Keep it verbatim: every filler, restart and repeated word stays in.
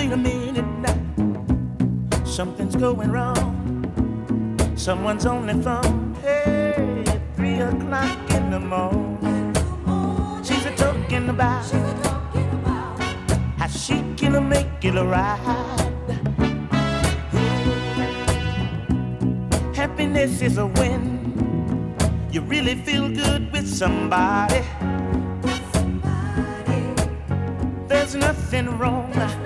wait a minute now. Something's going wrong. Someone's on the phone. Hey, three o'clock in the morning. She's a talking about how she can make it right. Happiness is a win. You really feel good with somebody. There's nothing wrong